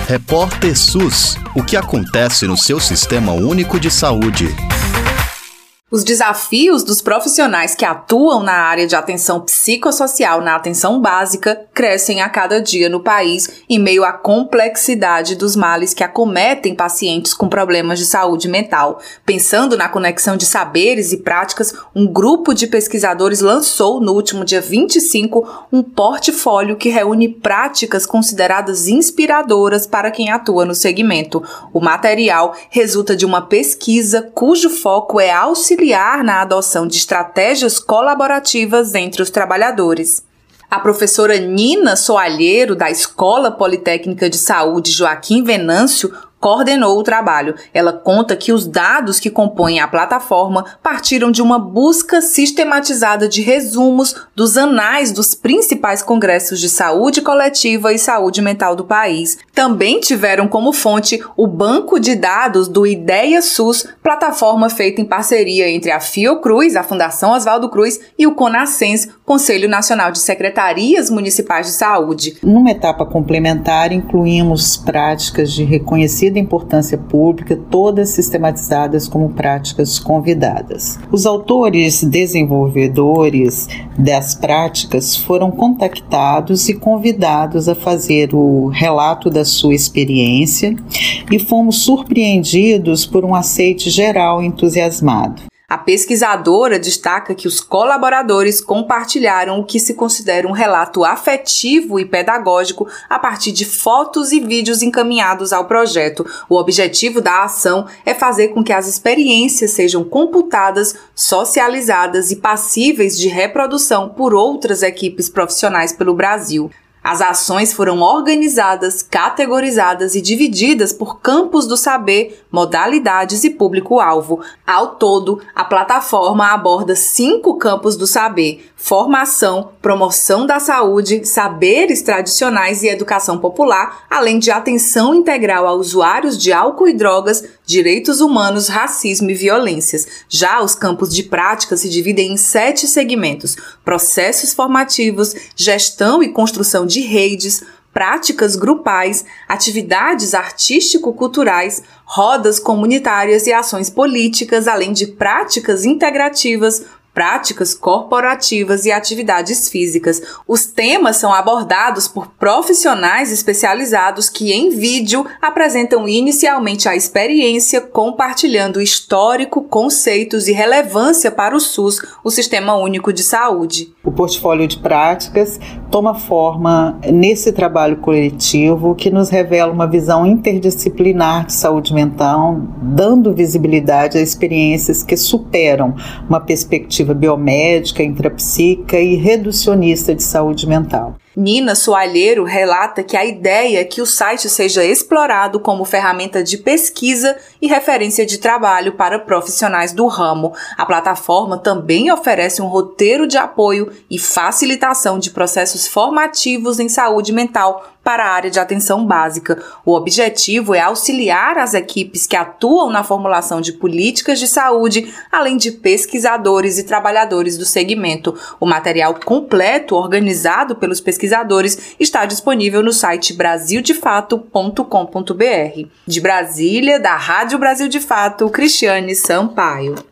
Repórter SUS. O que acontece no seu Sistema Único de Saúde? Os desafios dos profissionais que atuam na área de atenção psicossocial na atenção básica crescem a cada dia no país em meio à complexidade dos males que acometem pacientes com problemas de saúde mental. Pensando na conexão de saberes e práticas, um grupo de pesquisadores lançou no último dia 25 um portfólio que reúne práticas consideradas inspiradoras para quem atua no segmento. O material resulta de uma pesquisa cujo foco é auxiliar na adoção de estratégias colaborativas entre os trabalhadores. A professora Nina Soalheiro, da Escola Politécnica de Saúde Joaquim Venâncio, coordenou o trabalho. Ela conta que os dados que compõem a plataforma partiram de uma busca sistematizada de resumos dos anais dos principais congressos de saúde coletiva e saúde mental do país. Também tiveram como fonte o banco de dados do Ideia SUS, plataforma feita em parceria entre a Fiocruz, a Fundação Oswaldo Cruz, e o CONASSENS, Conselho Nacional de Secretarias Municipais de Saúde. Numa etapa complementar, incluímos práticas de reconhecida importância pública, todas sistematizadas como práticas convidadas. Os autores desenvolvedores das práticas foram contactados e convidados a fazer o relato da sua experiência e fomos surpreendidos por um aceite geral entusiasmado. A pesquisadora destaca que os colaboradores compartilharam o que se considera um relato afetivo e pedagógico a partir de fotos e vídeos encaminhados ao projeto. O objetivo da ação é fazer com que as experiências sejam computadas, socializadas e passíveis de reprodução por outras equipes profissionais pelo Brasil. As ações foram organizadas, categorizadas e divididas por campos do saber, modalidades e público-alvo. Ao todo, a plataforma aborda 5 campos do saber: formação, promoção da saúde, saberes tradicionais e educação popular, além de atenção integral a usuários de álcool e drogas, direitos humanos, racismo e violências. Já os campos de prática se dividem em 7 segmentos: processos formativos, gestão e construção de redes, práticas grupais, atividades artístico-culturais, rodas comunitárias e ações políticas, além de práticas integrativas, práticas corporativas e atividades físicas. Os temas são abordados por profissionais especializados que, em vídeo, apresentam inicialmente a experiência, compartilhando histórico, conceitos e relevância para o SUS, o Sistema Único de Saúde. O portfólio de práticas toma forma nesse trabalho coletivo que nos revela uma visão interdisciplinar de saúde mental, dando visibilidade a experiências que superam uma perspectiva biomédica, intrapsíquica e reducionista de saúde mental. Nina Soalheiro relata que a ideia é que o site seja explorado como ferramenta de pesquisa e referência de trabalho para profissionais do ramo. A plataforma também oferece um roteiro de apoio e facilitação de processos formativos em saúde mental para a área de atenção básica. O objetivo é auxiliar as equipes que atuam na formulação de políticas de saúde, além de pesquisadores e trabalhadores do segmento. O material completo, organizado pelos pesquisadores, está disponível no site brasildefato.com.br. De Brasília, da Rádio Brasil de Fato, Cristiane Sampaio.